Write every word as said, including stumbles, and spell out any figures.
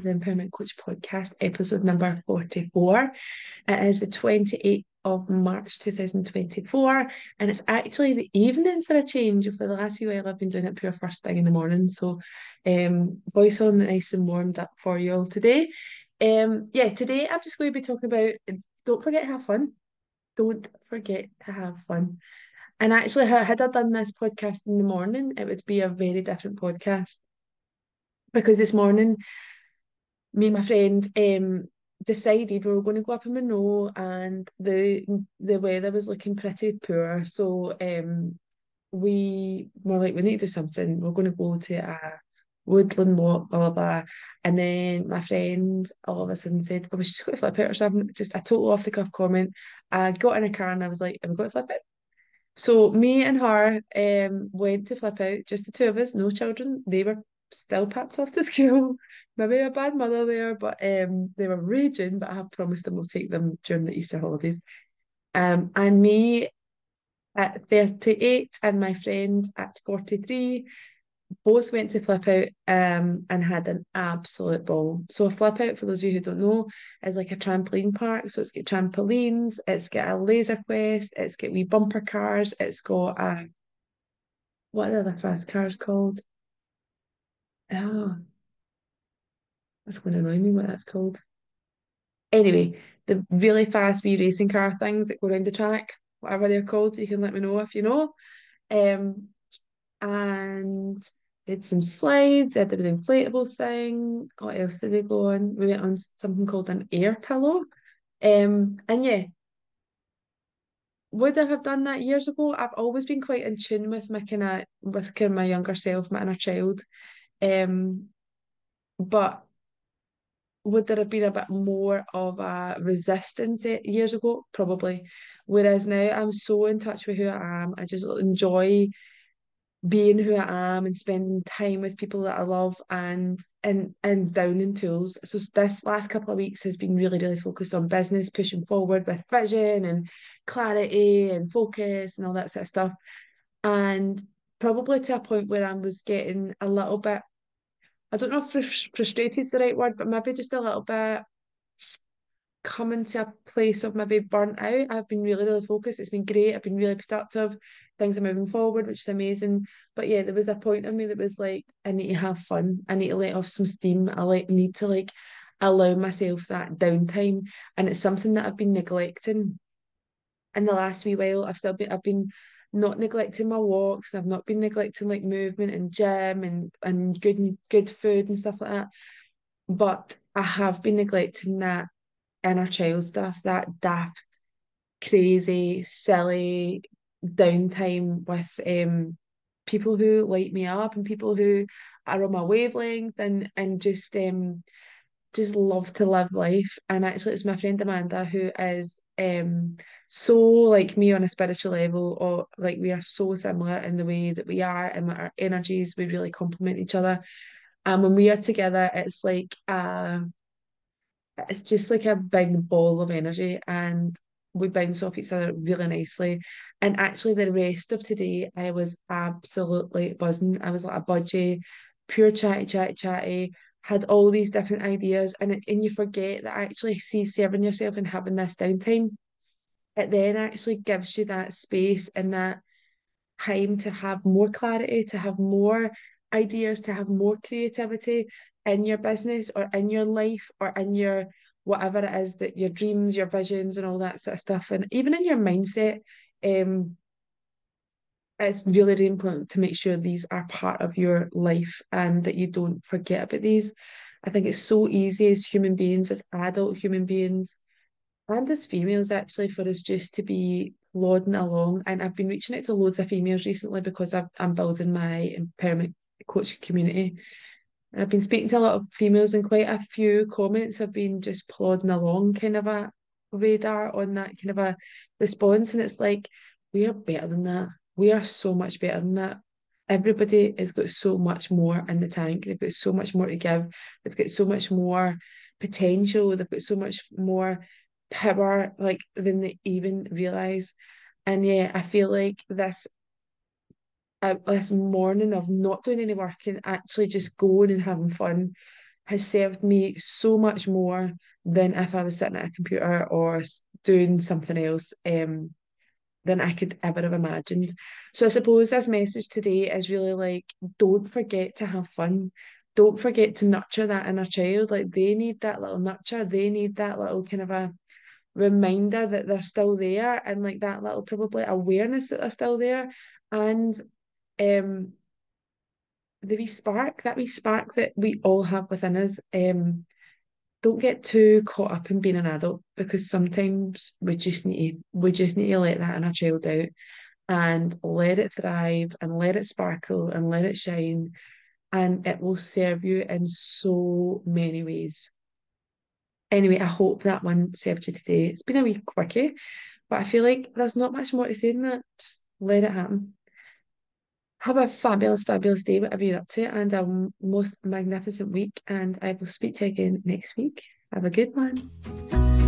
the Empowerment Coach podcast, episode number forty-four. It is the twenty-eighth of March two thousand twenty-four, and it's actually the evening for a change. For the last few while, I've been doing it pure first thing in the morning. So, um, voice on nice and warmed up for you all today. Um, yeah, today I'm just going to be talking about don't forget to have fun. Don't forget to have fun. And actually, had I done this podcast in the morning, it would be a very different podcast because this morning me and my friend um decided we were going to go up in Minot, and the the weather was looking pretty poor. So um we were like, we need to do something. We're going to go to a woodland walk, blah blah blah. And then my friend all of a sudden said, "Oh, we should just go to flip out or something." Just a total off the cuff comment. I got in a car and I was like, "Are we going to flip out?" So me and her um went to flip out, just the two of us, no children. They were still packed off to school. Maybe a bad mother there, but um they were raging, but I have promised them we'll take them during the Easter holidays. Um and me at thirty-eight and my friend at forty-three both went to Flip Out um and had an absolute ball. So a Flip Out, for those of you who don't know, is like a trampoline park. So it's got trampolines, it's got a laser quest, it's got wee bumper cars, it's got a what are the other fast cars called? Oh, that's going to annoy me what that's called. Anyway, the really fast wee racing car things that go around the track, whatever they're called, you can let me know if you know. Um, and did some slides, they had the inflatable thing. What else did they go on? We went on something called an air pillow. Um, and yeah, would I have done that years ago? I've always been quite in tune with my kind of with kind of my younger self, my inner child. Um, but would there have been a bit more of a resistance e- years ago? Probably. Whereas now I'm so in touch with who I am. I just enjoy being who I am and spending time with people that I love and and and down in tools. So this last couple of weeks has been really, really focused on business, pushing forward with vision and clarity and focus and all that sort of stuff. And probably to a point where I was getting a little bit, I don't know if frus- frustrated is the right word, but maybe just a little bit coming to a place of maybe burnt out. I've been really, really focused. It's been great. I've been really productive. Things are moving forward, which is amazing. But yeah, there was a point of me that was like, I need to have fun. I need to let off some steam. I like need to like allow myself that downtime. And it's something that I've been neglecting in the last wee while. I've still been I've been not neglecting my walks. I've not been neglecting like movement and gym and and good good food and stuff like that. But I have been neglecting that inner child stuff, that daft, crazy, silly downtime with um people who light me up and people who are on my wavelength and and just um just love to live life. And actually it's my friend Amanda who is um so like me on a spiritual level, or like we are so similar in the way that we are and our energies, we really complement each other. And when we are together, it's like uh it's just like a big ball of energy, and we bounce off each other really nicely. And actually, the rest of today, I was absolutely buzzing. I was like a budgie, pure chatty, chatty, chatty, had all these different ideas. And, it, and you forget that actually see serving yourself and having this downtime, it then actually gives you that space and that time to have more clarity, to have more ideas, to have more creativity in your business or in your life or in your whatever it is that your dreams, your visions, and all that sort of stuff, and even in your mindset. Um, it's really, really important to make sure these are part of your life and that you don't forget about these. I think it's so easy as human beings, as adult human beings, and as females actually, for us just to be plodding along. And I've been reaching out to loads of females recently because I've, I'm building my empowerment coach community. I've been speaking to a lot of females, and quite a few comments have been just plodding along, kind of a radar on that kind of a response. And it's like, we are better than that. We are so much better than that. Everybody has got so much more in the tank. They've got so much more to give. They've got so much more potential. They've got so much more power, like than they even realize. And yeah, I feel like this uh, this morning of not doing any work and actually just going and having fun has served me so much more than if I was sitting at a computer or doing something else. Um, than I could ever have imagined. So I suppose this message today is really like, don't forget to have fun. Don't forget to nurture that inner child. Like they need that little nurture. They need that little kind of a reminder that they're still there and like that little probably awareness that they're still there. And um the wee spark, that wee spark that we all have within us. Um don't get too caught up in being an adult because sometimes we just need to, we just need to let that inner child out and let it thrive and let it sparkle and let it shine, and it will serve you in so many ways. Anyway, I hope that one served you today. It's been a wee quickie, but I feel like there's not much more to say than that. Just let it happen. Have a fabulous, fabulous day, whatever you're up to, and a most magnificent week. And I will speak to you again next week. Have a good one.